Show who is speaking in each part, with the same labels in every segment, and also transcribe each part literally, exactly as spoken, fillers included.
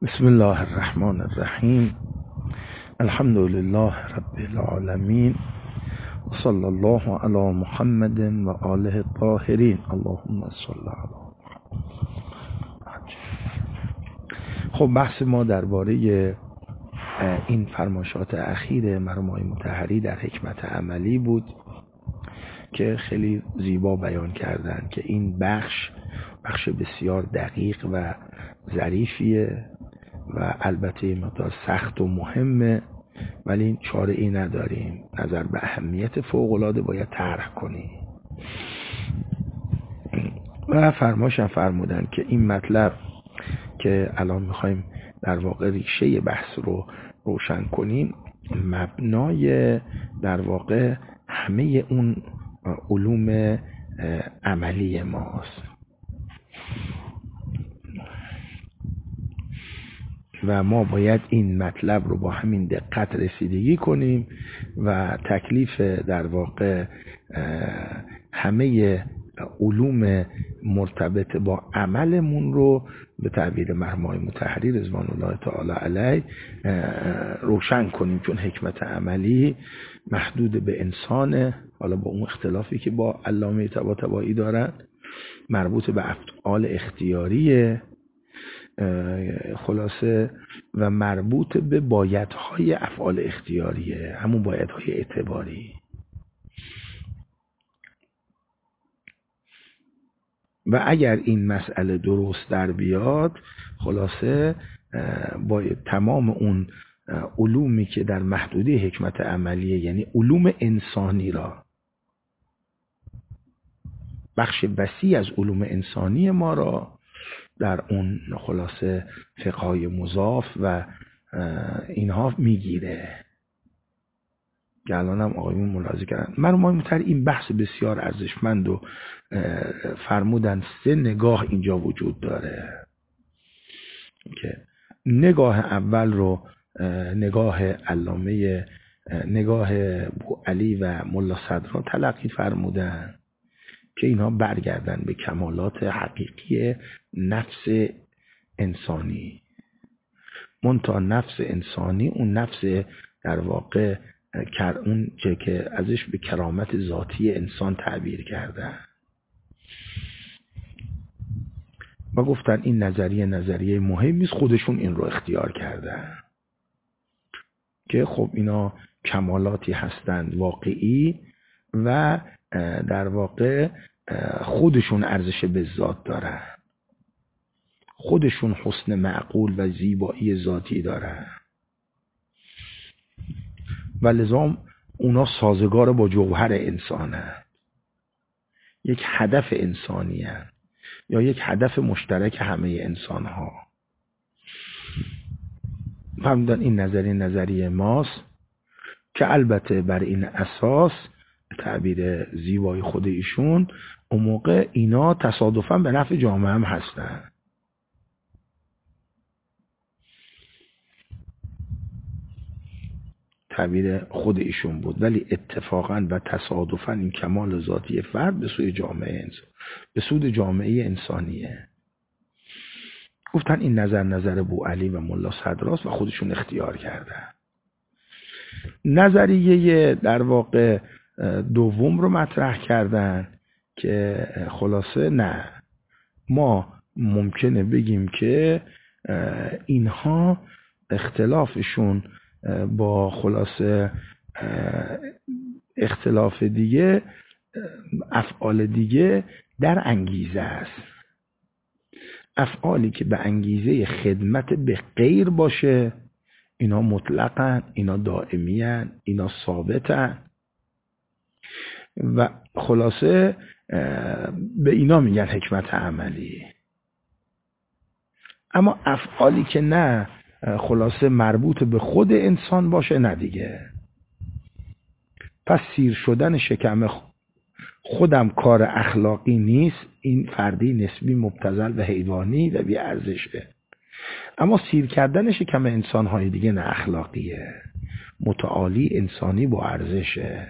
Speaker 1: بسم الله الرحمن الرحیم. الحمد لله رب العالمین و صلی الله علی محمد و آله الطاهرین. اللهم صل علی محمد. خب بحث ما درباره این فرمایشات اخیر مرحوم آقای مطهری در حکمت عملی بود که خیلی زیبا بیان کردن که این بخش بخش بسیار دقیق و ظریفیه و البته مقدار سخت و مهمه، ولی این چاره ای نداریم، نظر به اهمیت فوق‌العاده باید طرح کنیم. و فرمایشم فرمودن که این مطلب که الان میخوایم در واقع ریشه بحث رو روشن کنیم مبنای در واقع همه اون علوم عملی ماست و ما باید این مطلب رو با همین دقت رسیدگی کنیم و تکلیف در واقع همه علوم مرتبط با عملمون رو به تعبیر مرحوم آقای مطهری رضوان الله تعالی علیه روشن کنیم، چون حکمت عملی محدود به انسانه، حالا با اون اختلافی که با علامه طباطبایی دارن، مربوط به افعال اختیاریه خلاصه و مربوط به بایدهای افعال اختیاریه، همون بایدهای اعتباری. و اگر این مسئله درست در بیاد خلاصه با تمام اون علومی که در محدوده حکمت عملیه، یعنی علوم انسانی را، بخش وسیع از علوم انسانی ما را در اون خلاصه فقهای مضاف و اینها میگیره که الان هم آقایون ملاحظه کردن. مرحوم آقای مطهری این بحث بسیار ارزشمند و فرمودن سه نگاه اینجا وجود داره که نگاه اول رو نگاه علامه نگاه بوعلی و ملا صدرا تلقی فرمودن که اینها برگردن به کمالات حقیقی نفس انسانی. منتها نفس انسانی اون نفس در واقع اون چه که ازش به کرامت ذاتی انسان تعبیر کردن و گفتن این نظریه نظریه مهمی است، خودشون این رو اختیار کردن که خب اینا کمالاتی هستند واقعی و در واقع خودشون ارزش به ذات دارن، خودشون حسن معقول و زیبایی ذاتی دارن و لذا اونا سازگار با جوهر انسانه، یک هدف انسانی هست یا یک هدف مشترک همه انسان ها. فهمیدن این نظریه نظریه ماست که البته بر این اساس تعبیر زیبای خود ایشون اون موقع اینا تصادفاً به نفع جامعه هم هستن. تعبیر خود ایشون بود، ولی اتفاقاً و تصادفاً این کمال ذاتی فرد به سوی جامعه انسان به سود جامعه انسانیه. گفتن این نظر نظر بوعلی و ملا صدراست و خودشون اختیار کردن. نظریه در واقع دوم رو مطرح کردن که خلاصه نه، ما ممکنه بگیم که اینها اختلافشون با خلاصه اختلاف دیگه افعال دیگه در انگیزه است. افعالی که به انگیزه خدمت به غیر باشه اینا مطلقاً، اینا دائمیاً، اینا ثابتاً و خلاصه به اینا میگن حکمت عملی. اما افعالی که نه خلاصه مربوط به خود انسان باشه نه دیگه. پس سیر شدن شکم خودم کار اخلاقی نیست، این فردی نسبی مبتذل و حیوانی و بی ارزشه. اما سیر کردن شکم انسان‌های دیگه نه اخلاقیه، متعالی انسانی با ارزشه.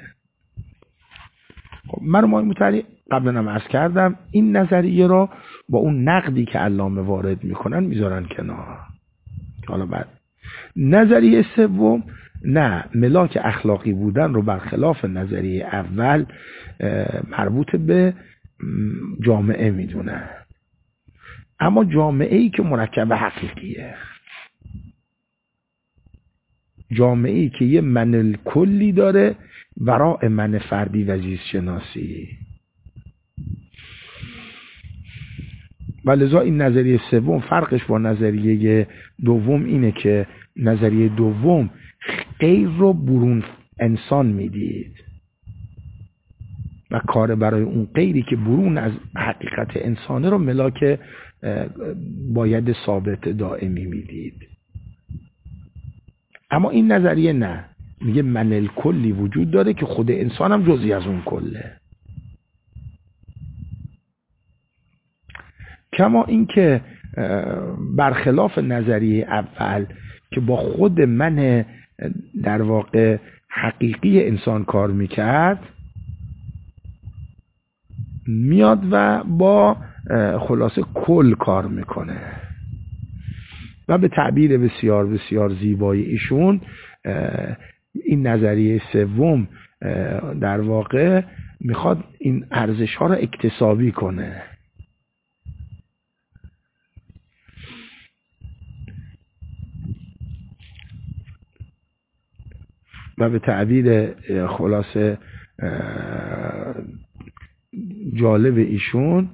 Speaker 1: خب من آقای مطهری قبلا هم عرض کردم این نظریه را با اون نقدی که علامه وارد میکنن میذارن کنار. حالا بعد نظریه سوم نه، ملاک اخلاقی بودن رو برخلاف نظریه اول مربوط به جامعه میدونه، اما جامعه ای که مرکب حقیقیه، جامعه ای که یه من الکلی داره وراء من فردی و زیست شناسی. و لذا این نظریه سوم فرقش با نظریه دوم اینه که نظریه دوم غیر رو برون انسان میدید و کار برای اون غیری که برون از حقیقت انسانه رو ملاک باید ثابت دائمی میدید. اما این نظریه نه، میگه من الکلی وجود داره که خود انسان هم جزئی از اون کله. کما اینکه برخلاف نظریه اول که با خود من در واقع حقیقی انسان کار میکرد، میاد و با خلاصه کل کار میکنه و به تعبیر بسیار بسیار زیبای ایشون این نظریه سوم در واقع میخواد این ارزش ها رو اکتسابی کنه و به تعبیر خلاصه جالب ایشون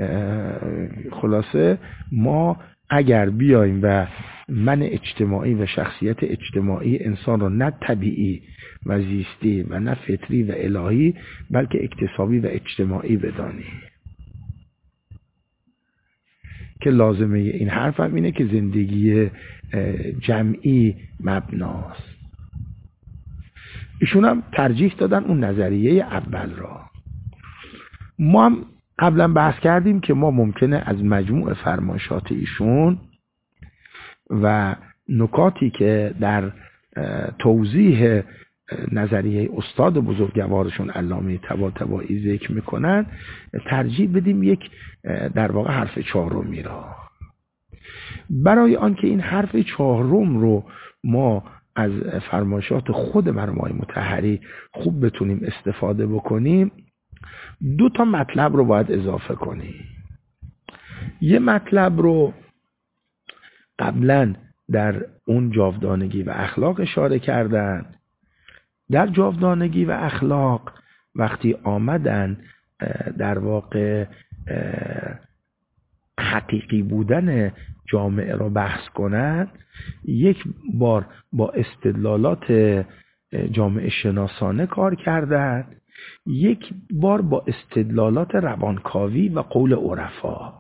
Speaker 1: خلاصه ما اگر بیایم و من اجتماعی و شخصیت اجتماعی انسان رو نه طبیعی و زیستی و نه فطری و الهی بلکه اکتسابی و اجتماعی بدانیم، که لازمه این حرف هم اینه که زندگی جمعی مبناست. ایشون هم ترجیح دادن اون نظریه اول را. ما هم قبلا بحث کردیم که ما ممکنه از مجموع فرمایشات ایشون و نکاتی که در توضیح نظریه استاد بزرگوارشون علامه طباطبایی ذکر میکنن ترجیح بدیم یک در واقع حرف چهارمی را. برای آنکه این حرف چهارم رو ما از فرمایشات خود مرحوم آقای مطهری خوب بتونیم استفاده بکنیم، دو تا مطلب رو باید اضافه کنیم. یه مطلب رو قبلا در اون جاودانگی و اخلاق اشاره کردن. در جاودانگی و اخلاق وقتی آمدن در واقع حقیقی بودن جامعه رو بحث کنن، یک بار با استدلالات جامعه شناسانه کار کردن، یک بار با استدلالات روانکاوی و قول عرفا.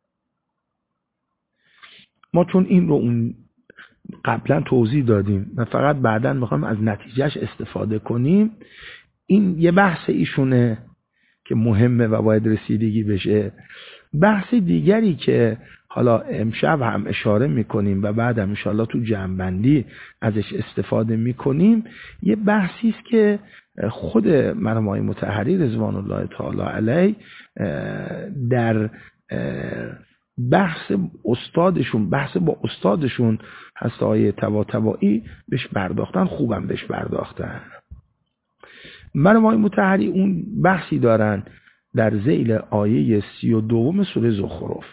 Speaker 1: ما چون این رو اون قبلا توضیح دادیم و فقط بعداً میخوایم از نتیجهش استفاده کنیم، این یه بحث ایشونه که مهمه و باید رسیدگی بشه. بحث دیگری که حالا امشب هم اشاره میکنیم و بعد هم انشاءالله تو جمع‌بندی ازش استفاده میکنیم، یه بحثی است که خود مرحوم آقای مطهری رضوان الله تعالی علیه در بحث استادشون بحث با استادشون هست آقای طباطبایی بهش پرداختن، خوبم بهش پرداختن. مرحوم آقای مطهری اون بحثی دارن در ذیل آیه سی و دوم سوره زخرف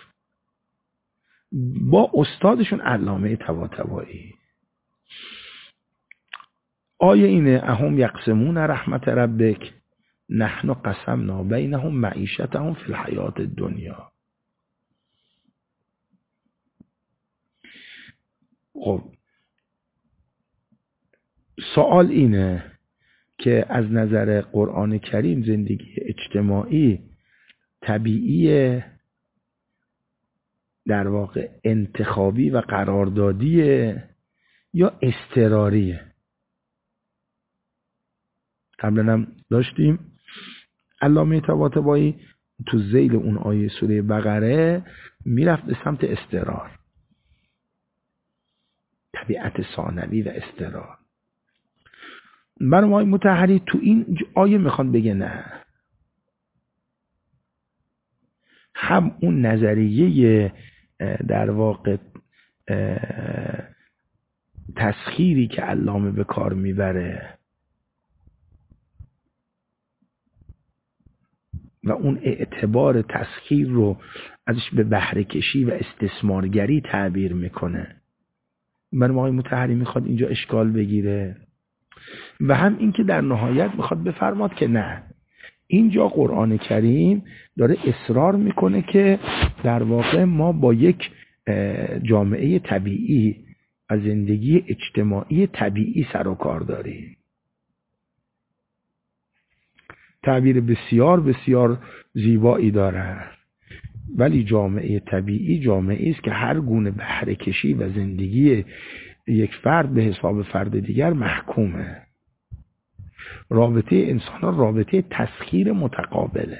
Speaker 1: با استادشون علامه طباطبایی. آیه اینه اهم یقسمون رحمت ربک نحن قسمنا بینهم معیشتهم فی الحیات الدنیا. خب سوال اینه که از نظر قرآن کریم زندگی اجتماعی طبیعی در واقع انتخابی و قراردادیه یا اضطراریه؟ قبلا هم داشتیم علامه طباطبایی تو ذیل اون آیه سوره بقره میرفت به سمت اضطرار، طبیعت ثانوی و اضطرار. مرحوم آقای مطهری تو این آیه میخوان بگه نه، هم اون نظریه در واقع تسخیری که علامه به کار میبره و اون اعتبار تسخیر رو ازش به بهره کشی و استثمارگری تعبیر میکنه. من آقای مطهری میخواد اینجا اشکال بگیره و هم این که در نهایت میخواد بفرماد که نه، اینجا قرآن کریم داره اصرار میکنه که در واقع ما با یک جامعه طبیعی و زندگی اجتماعی طبیعی سر و کار داریم. تعبیر بسیار بسیار زیبایی داره، ولی جامعه طبیعی جامعه است که هر گونه بهره کشی و زندگی یک فرد به حساب فرد دیگر محکومه. رابطه انسان ها رابطه تسخیر متقابله،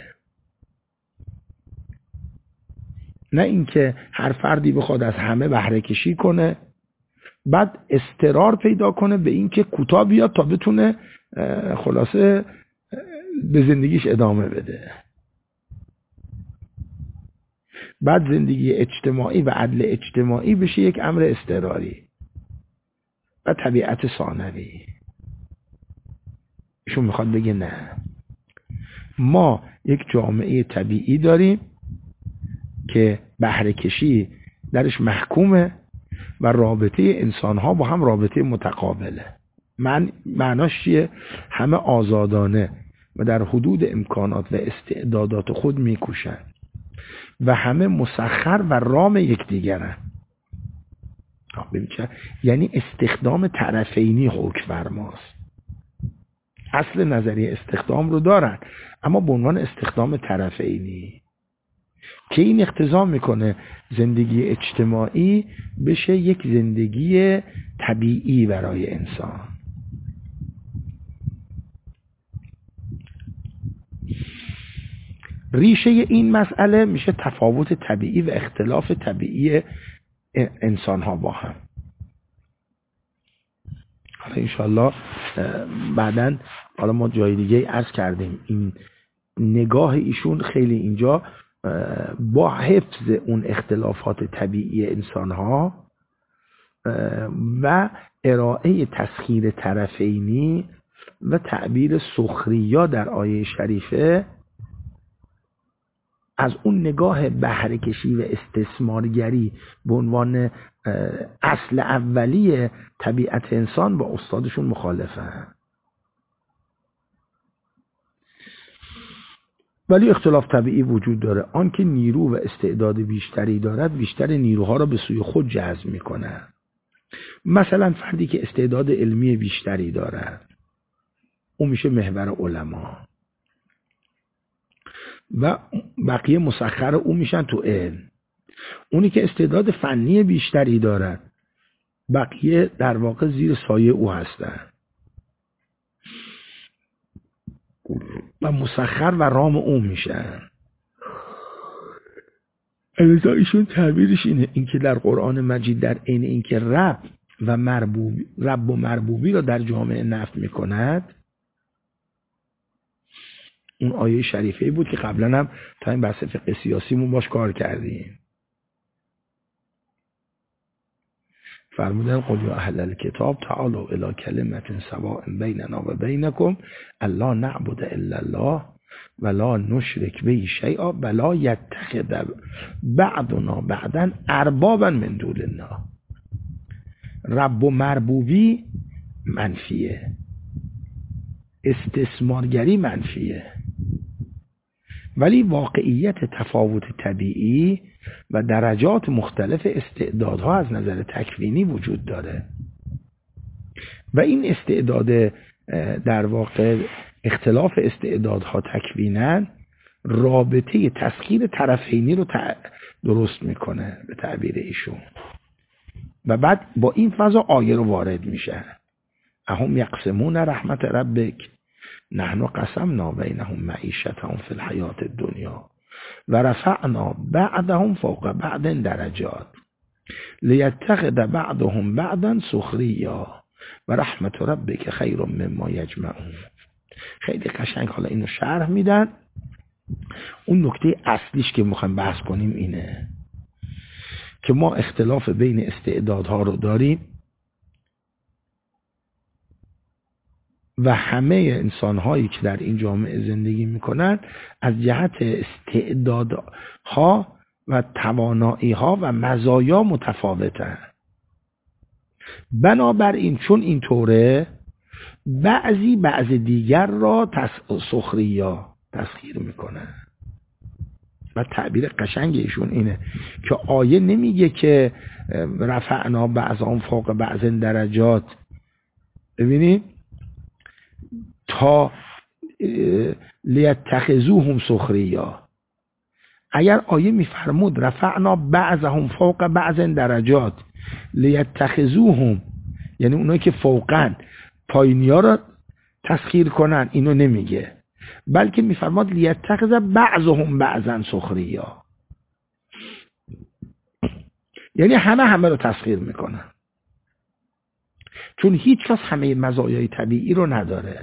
Speaker 1: نه اینکه هر فردی بخواد از همه بهره کشی کنه بعد اضطرار پیدا کنه به اینکه کوتاه بیاد تا بتونه خلاصه به زندگیش ادامه بده. بعد زندگی اجتماعی و عدل اجتماعی بشه یک امر اضطراری و طبیعت ثانوی. ایشون میخواد بگه نه، ما یک جامعه طبیعی داریم که بهره کشی درش محکومه و رابطه انسان ها با هم رابطه متقابله. من معناش چیه؟ همه آزادانه و در حدود امکانات و استعدادات خود میکوشن و همه مسخر و رام یکدیگرن. یعنی استخدام طرفینی حکم فرماست. اصل نظریه استخدام رو دارن اما به عنوان استخدام طرفینی که این اقتضا میکنه زندگی اجتماعی بشه یک زندگی طبیعی برای انسان. ریشه این مسئله میشه تفاوت طبیعی و اختلاف طبیعی انسان ها با هم. حالا انشالله بعداً حالا ما جای دیگه عرض کردیم این نگاه ایشون خیلی اینجا با حفظ اون اختلافات طبیعی انسان ها و ارائه تسخیر طرفینی و تعبیر سخریا در آیه شریفه از اون نگاه بهره کشی و استثمارگری به عنوان اصل اولی طبیعت انسان با استادشون مخالفه. ولی اختلاف طبیعی وجود داره. آن که نیرو و استعداد بیشتری دارد بیشتر نیروها را به سوی خود جذب میکنه. مثلا فردی که استعداد علمی بیشتری دارد اون میشه محور علما و بقیه مسخر اون میشن تو علم. اونی که استعداد فنی بیشتری دارد بقیه در واقع زیر سایه او هستن و مسخر و رام اون میشن. البته ایشون تعبیرش اینه، اینکه در قرآن مجید در عین اینکه رب و مربوبی رب و مربوبی را در جامعه نفی میکند، اون آیه شریفه بود که قبلا هم تا این بحث فقه سیاسیمون باش کار کردیم. فرمودن قل یا اهل الکتاب تعالوا الی کلمة سواء بیننا و بینکم الا نعبد الا الله ولا نشرک به شیئا ولا یتخذ بعضنا بعضا اربابا من دون الله. رب و مربوبی منفیه، استثمارگری منفیه، ولی واقعیت تفاوت طبیعی و درجات مختلف استعدادها از نظر تکوینی وجود داره و این استعداد در واقع اختلاف استعدادها تکویناً رابطه تسخیر طرفینی رو درست میکنه به تعبیر ایشون و بعد با این فضا آیه رو وارد میشه. اهم یقسمون رحمت ربک نحن قسمنا بینهم معیشتهم فی الحیات الدنیا و رفعنا بعدهم فوق بعد درجات لیتخذ بعضهم بعضا سخریا و رحمت ربک خیر مما یجمعون. خیلی قشنگ حالا اینو شرح میدن. اون نکته اصلیش که میخوایم بحث کنیم اینه که ما اختلاف بین استعدادها رو داریم و همه انسان‌هایی که در این جامعه زندگی میکنن از جهت استعدادها و توانایی‌ها و مزایا متفاوتن. بنابراین چون اینطوره بعضی بعض دیگر را سخریا تسخیر میکنن. و تعبیر قشنگ ایشون اینه که آیه نمیگه که رفعنا بعضهم فوق بعض درجات، ببینید، تا لیتخذوهم سخریا. اگر آیه میفرمود رفعنا بعضهم فوق بعض درجات لیتخذوهم، یعنی اونایی که فوقن پایینیا را تسخیر کنن، اینو نمیگه، بلکه میفرماد لیتخذ بعضهم بعضا سخریا، یعنی همه همه رو تسخیر میکنن، چون هیچ کس همه مزایای طبیعی رو نداره.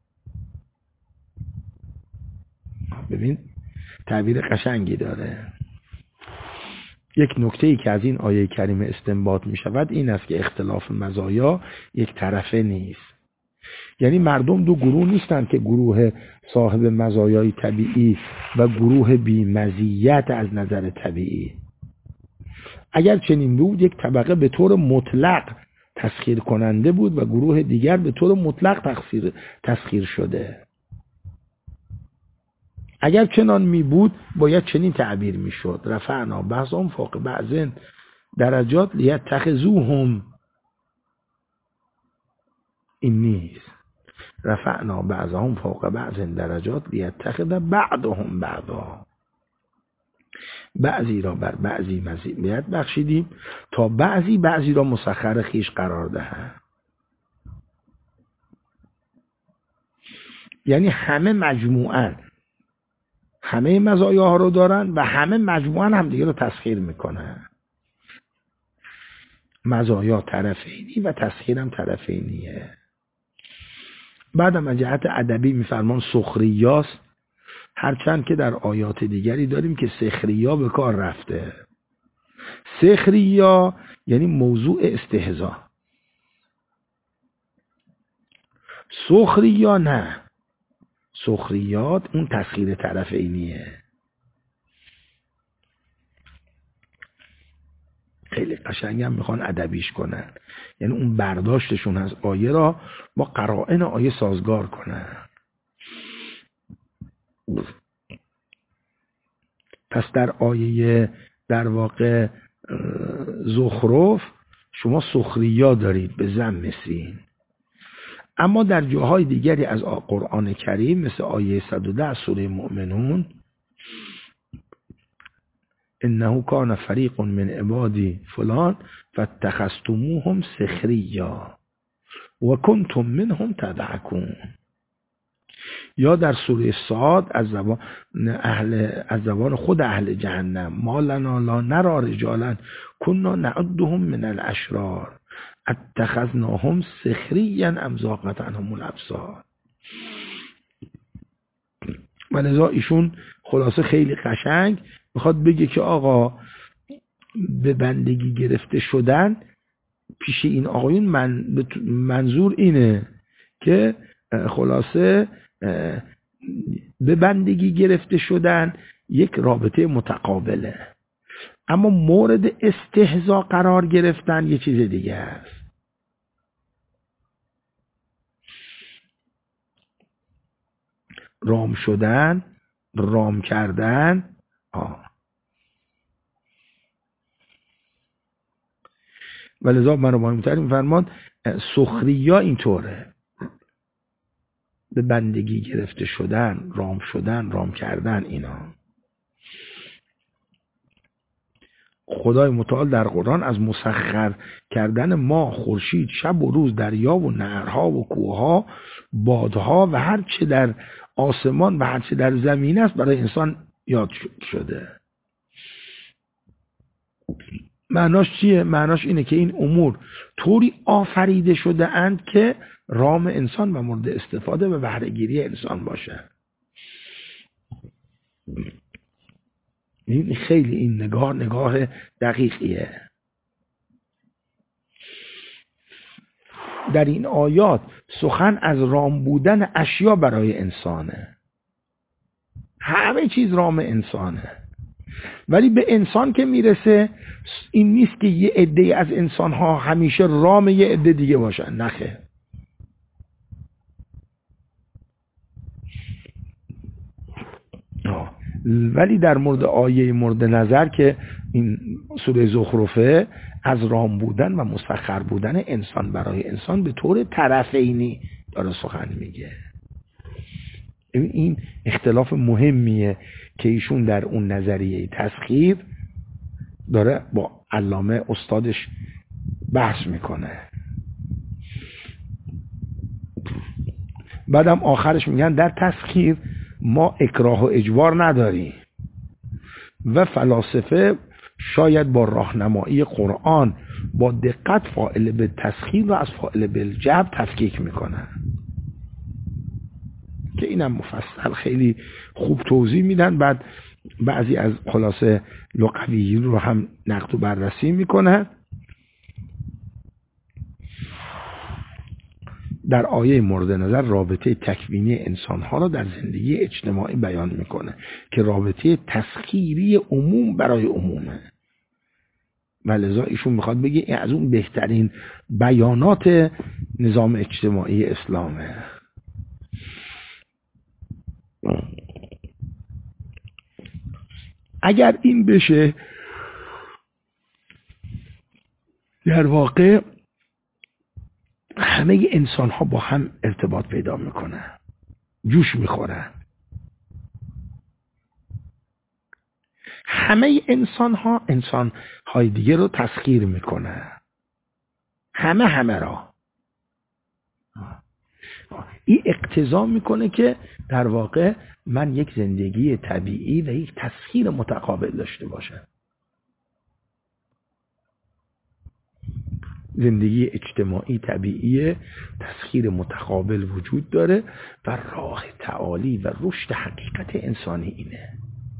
Speaker 1: ببین تعبیر قشنگی داره. یک نکته ای که از این آیه کریمه استنباط می شود این است که اختلاف مزایا یک طرفه نیست. یعنی مردم دو گروه نیستند که گروه صاحب مزایای طبیعی و گروه بی مزیت از نظر طبیعی. اگر چنین بود یک طبقه به طور مطلق تسخیر کننده بود و گروه دیگر به طور مطلق تسخیر تسخیر شده. اگر چنان می بود باید چنین تعبیر می شد رفعنا بعضهم فوق بعض درجات لیتخذوهم. این نیست. رفعنا بعضهم فوق بعض درجات لیتخذ بعضهم بعضا. بعضی را بر بعضی مزیت بخشیدیم تا بعضی بعضی را مسخر خیش قرار دهند. یعنی همه مجموعاً همه مزایاها رو دارن و همه مجموعاً هم دیگه رو تسخیر میکنن. مزایا طرفینی و تسخیر هم طرفینیه. بعدم از جهت ادبی میفرمان سخریاست، هرچند که در آیات دیگری داریم که سخریا به کار رفته. سخریا یعنی موضوع استهزا، سخریا نه. سخریات اون تسخیر طرفینیه. خیلی قشنگ هم میخوان ادبیش کنن، یعنی اون برداشتشون از آیه را با قرائن آیه سازگار کنن. پس در آیه در واقع زخرف شما سخریا دارید به ضم سین، اما در جاهای دیگری از قرآن کریم مثل آیه صد و ده سوره مؤمنون انه کان فریق من عبادی فلان فاتخذتموهم سخریا و کنتم منهم تضحکون، یا در سوره صاد از زبان اهل از زبان خود اهل جهنم ما لنا لا نرى رجالا كنا نعدهم من الاشرار اتخذناهم سخریا ام زاغت عنهم الابصار. ولذا ایشون خلاصه خیلی قشنگ میخواد بگه که آقا به بندگی گرفته شدن پیش این آقایون من منظور اینه که خلاصه به بندگی گرفته شدن یک رابطه متقابله، اما مورد استهزا قرار گرفتن یه چیز دیگه است. رام شدن، رام کردن، آه. ولذا مرحوم محترم می‌فرماد سخریا اینطوره، به بندگی گرفته شدن، رام شدن، رام کردن. اینا خدای متعال در قرآن از مسخر کردن ما، خورشید، شب و روز، دریا و نهرها و کوهها، بادها و هر چه در آسمان و هر چه در زمین است برای انسان یاد شده. معناش چیه؟ معناش اینه که این امور طوری آفریده شده اند که رام انسان و مورد استفاده و بهره‌گیری انسان باشه. این خیلی این نگاه نگاه دقیقیه. در این آیات سخن از رام بودن اشیا برای انسانه. همه چیز رام انسانه، ولی به انسان که میرسه این نیست که یه عده از انسان ها همیشه رام یه عده دیگه باشن، نخه. ولی در مورد آیه مورد نظر که این سوره زخرفه از رام بودن و مسخر بودن انسان برای انسان به طور طرفینی داره سخن میگه. این اختلاف مهمیه که ایشون در اون نظریه تسخیر داره با علامه استادش بحث میکنه. بعدم آخرش میگن در تسخیر ما اکراه و اجبار نداریم و فلاسفه شاید با راهنمایی قرآن با دقت فاعل به تسخیر و از فاعل به جبر تفکیک میکنن که اینم مفصل خیلی خوب توضیح میدن. بعد بعضی از خلاصه لغویین رو هم نقد و بررسی میکنن. در آیه مورد نظر رابطه تکوینی انسانها را در زندگی اجتماعی بیان میکنه که رابطه تسخیری عموم برای عمومه و لذا ایشون میخواد بگه از اون بهترین بیانات نظام اجتماعی اسلامه. اگر این بشه در واقع همه انسان ها با هم ارتباط پیدا میکنن، جوش میخورن. همه انسان ها انسان های دیگه رو تسخیر میکنن، همه همه را. این اقتضا میکنه که در واقع من یک زندگی طبیعی و یک تسخیر متقابل داشته باشم. زندگی اجتماعی طبیعی تسخیر متقابل وجود داره و راه تعالی و رشد حقیقت انسانی اینه.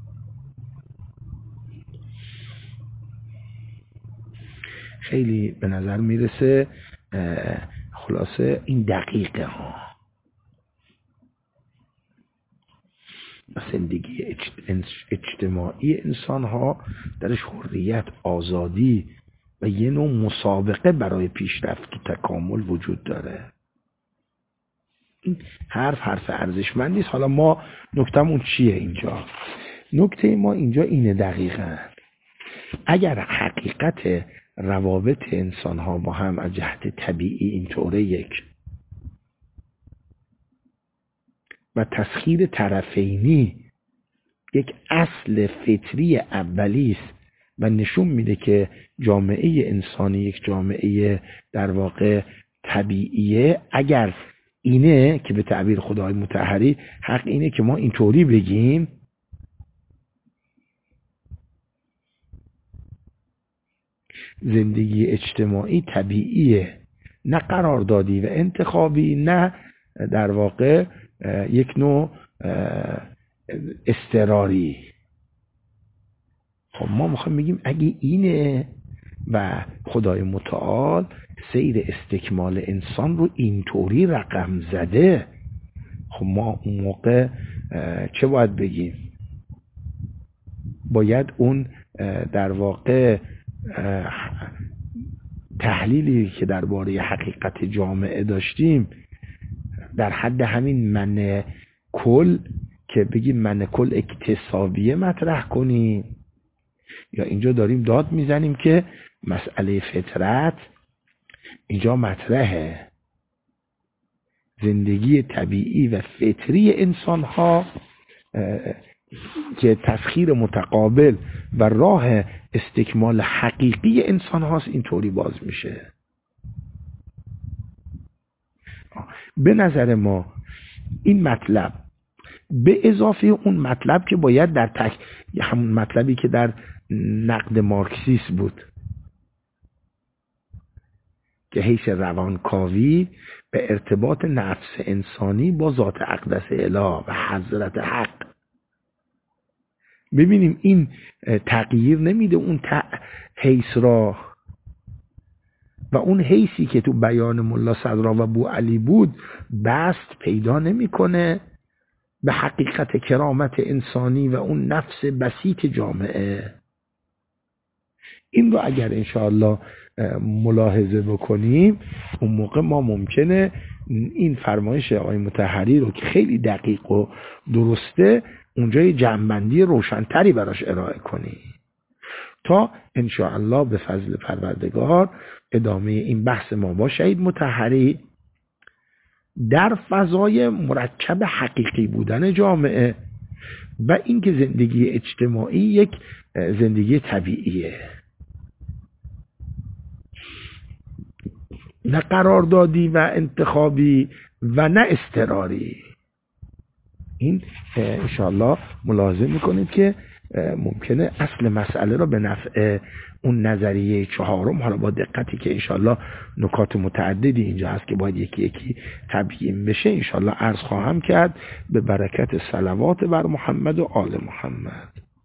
Speaker 1: خیلی به نظر میرسه خلاصه این دقیقه ها زندگی اجتماعی انسان ها درش حریت، آزادی و یه نوع مسابقه برای پیشرفت و تکامل وجود داره. این حرف حرف ارزشمندی است. حالا ما نکتمون چیه اینجا؟ نکته ما اینجا اینه دقیقاً اگر حقیقت روابط انسان ها با هم از جهت طبیعی اینطوره یک و تسخیر طرفینی یک اصل فطری اولی است و نشون میده که جامعه انسانی یک جامعه در واقع طبیعیه، اگر اینه که به تعبیر خدای مطهری حق اینه که ما اینطوری بگیم، زندگی اجتماعی طبیعیه، نه قراردادی و انتخابی، نه در واقع یک نوع اضطراری. خب ما میخوایم بگیم اگه اینه و خدای متعال سیر استکمال انسان رو اینطوری رقم زده، خب ما اون موقع چه باید بگیم؟ باید اون در واقع تحلیلی که درباره حقیقت جامعه داشتیم در حد همین من کل که بگیم من کل اکتسابیه مطرح کنیم، یا اینجا داریم داد میزنیم که مسئله فطرت اینجا مطرحه، زندگی طبیعی و فطری انسان ها که تسخیر متقابل و راه استکمال حقیقی انسان هاست اینطوری باز میشه. به نظر ما این مطلب به اضافه اون مطلب که باید در تک همون مطلبی که در نقد مارکسیسم بود که حیث روانکاوی به ارتباط نفس انسانی با ذات اقدس اله و حضرت حق، ببینیم این تغییر نمیده اون حیث را و اون حیثی که تو بیان ملا صدرا و بو علی بود بست پیدا نمیکنه به حقیقت کرامت انسانی و اون نفس بسیط جامعه. این رو اگر انشاءالله ملاحظه بکنیم اون موقع ما ممکنه این فرمایش آقای مطهری رو که خیلی دقیق و درسته اونجای جمع‌بندی روشنتری براش ارائه کنیم تا انشاءالله به فضل پروردگار ادامه این بحث ما با شهید مطهری در فضای مرکب حقیقی بودن جامعه و اینکه زندگی اجتماعی یک زندگی طبیعیه، نه قراردادی و انتخابی و نه اضطراری. این انشاءالله ملاحظه میکنید که ممکنه اصل مسئله را به نفع اون نظریه چهارم، حالا با دقتی که انشاءالله نکات متعددی اینجا هست که باید یکی یکی تبیین بشه انشاءالله عرض خواهم کرد به برکت صلوات بر محمد و آل محمد.